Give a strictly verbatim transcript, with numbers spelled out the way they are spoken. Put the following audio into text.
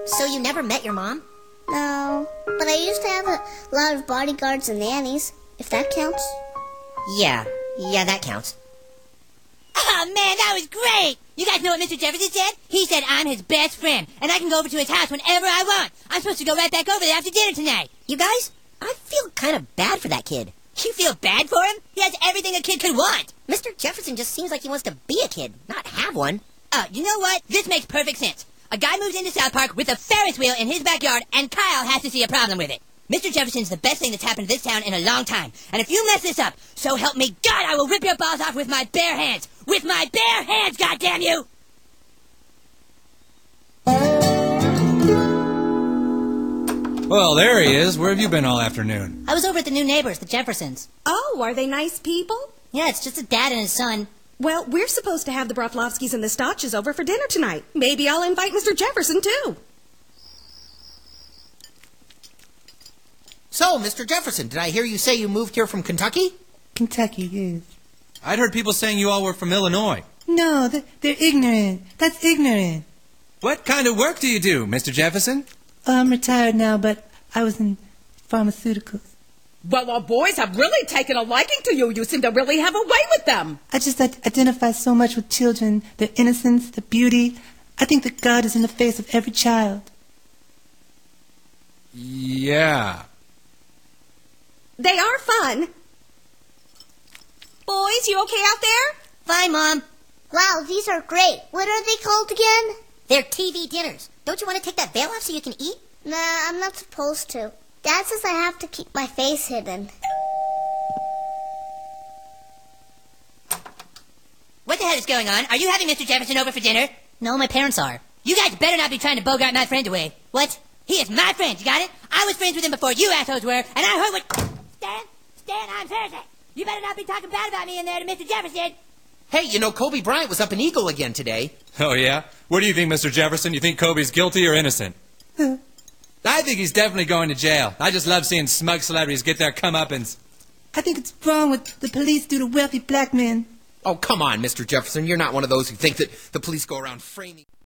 So you never met your mom? No, but I used to have a lot of bodyguards and nannies, if that counts. Yeah, yeah, that counts. Oh, man, that was great! You guys know what Mister Jefferson said? He said I'm his best friend, and I can go over to his house whenever I want. I'm supposed to go right back over there after dinner tonight. You guys, I feel kind of bad for that kid. You feel bad for him? He has everything a kid could want. Mister Jefferson just seems like he wants to be a kid, not have one. Oh, you know what? This makes perfect sense. A guy moves into South Park with a Ferris wheel in his backyard, and Kyle has to see a problem with it. Mister Jefferson's the best thing that's happened to this town in a long time. And if you mess this up, so help me God, I will rip your balls off with my bare hands. With my bare hands, goddammit you! Well, there he is. Where have you been all afternoon? I was over at the new neighbors, the Jeffersons. Oh, are they nice people? Yeah, it's just a dad and his son. Well, we're supposed to have the Broflovskis and the Stotches over for dinner tonight. Maybe I'll invite Mister Jefferson, too. So, Mister Jefferson, did I hear you say you moved here from Kentucky? Kentucky, yes. I'd heard people saying you all were from Illinois. No, they're, they're ignorant. That's ignorant. What kind of work do you do, Mister Jefferson? Oh, I'm retired now, but I was in pharmaceuticals. Well, our boys have really taken a liking to you. You seem to really have a way with them. I just I- identify so much with children, their innocence, their beauty. I think that God is in the face of every child. Yeah. They are fun. Boys, you okay out there? Fine, Mom. Wow, these are great. What are they called again? They're T V dinners. Don't you want to take that veil off so you can eat? Nah, I'm not supposed to. Dad says I have to keep my face hidden. What the hell is going on? Are you having Mister Jefferson over for dinner? No, my parents are. You guys better not be trying to bogart my friend away. What? He is my friend, you got it? I was friends with him before you assholes were, and I heard what... Stan? Stan, I'm Thursday. You better not be talking bad about me in there to Mister Jefferson. Hey, you know, Kobe Bryant was up in Eagle again today. Oh, yeah? What do you think, Mister Jefferson? You think Kobe's guilty or innocent? I think he's definitely going to jail. I just love seeing smug celebrities get their comeuppance. I think it's wrong what the police do to wealthy black men. Oh, come on, Mister Jefferson. You're not one of those who think that the police go around framing...